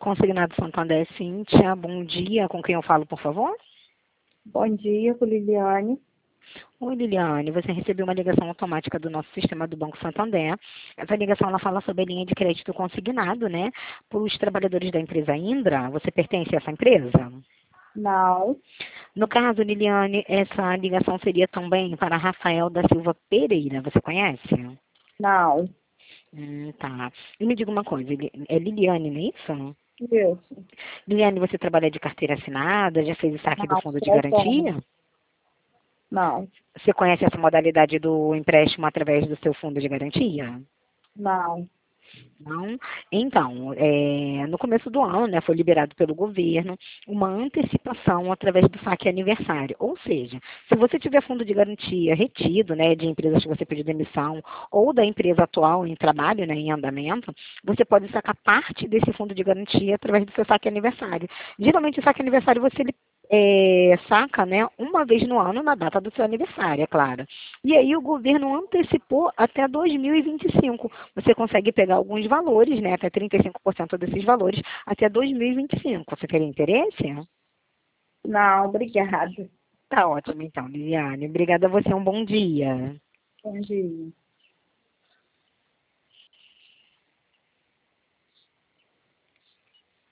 Consignado Santander, Cíntia, bom dia. Com quem eu falo, por favor? Bom dia, com Liliane. Oi, Liliane, você recebeu uma ligação automática do nosso sistema do Banco Santander. Essa ligação ela fala sobre a linha de crédito consignado, né? Para os trabalhadores da empresa Indra. Você pertence a essa empresa? Não, No caso, Liliane, essa ligação seria também para Rafael da Silva Pereira. Você conhece? não. Tá. E me diga uma coisa, é Liliane, não é isso? Isso. Liliane, você trabalha de carteira assinada? Já fez o saque do Não, fundo de sou autônoma. garantia? Não, Você conhece essa modalidade do empréstimo através do seu fundo de garantia? não. Não? Então, no começo do ano, né, foi liberado pelo governo uma antecipação através do saque aniversário. Ou seja, se você tiver fundo de garantia retido, né, de empresas que você pediu demissão ou da empresa atual em trabalho, né, em andamento, você pode sacar parte desse fundo de garantia através do seu saque aniversário. Geralmente, o saque aniversário você saca, né, uma vez no ano, na data do seu aniversário, é claro. E aí o governo antecipou até 2025. Você consegue pegar alguns valores, né, até 35% desses valores, até 2025. Você teria interesse? Não, obrigada. Tá ótimo, então, Liliane. Obrigada a você. Um bom dia. Bom dia.